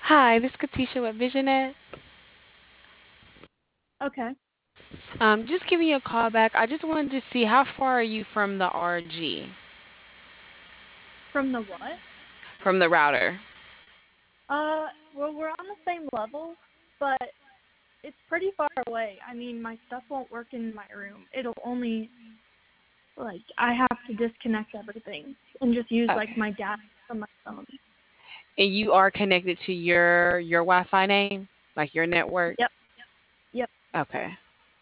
Hi, this is Katisha with Visionet. Okay. Just giving you a call back. I just wanted to see how far are you from the RG, From the what? from the router. Well, we're on the same level, but it's pretty far away. I mean, my stuff won't work in my room. It'll only, like, I have to disconnect everything and just use, like, Okay. my data from my phone. And you are connected to your Wi-Fi name, like your network. Yep, yep. Okay.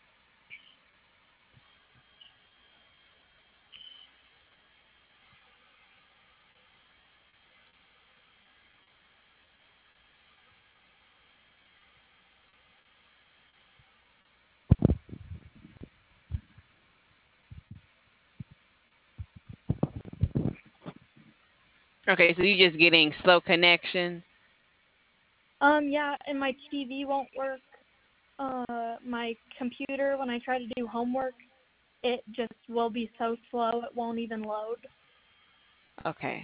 Okay, so you're just getting slow connection. Yeah, and my TV won't work. My computer, when I try to do homework, it just will be so slow it won't even load. Okay.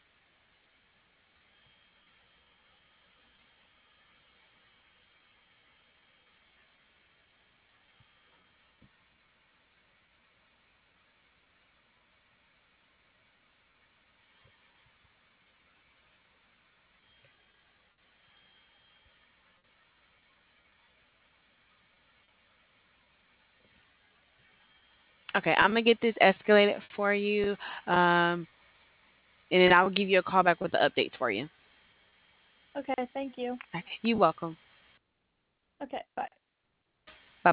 Okay, I'm gonna get this escalated for you, um, and then I will give you a call back with the updates for you. Okay, thank you. You're welcome. Okay, bye.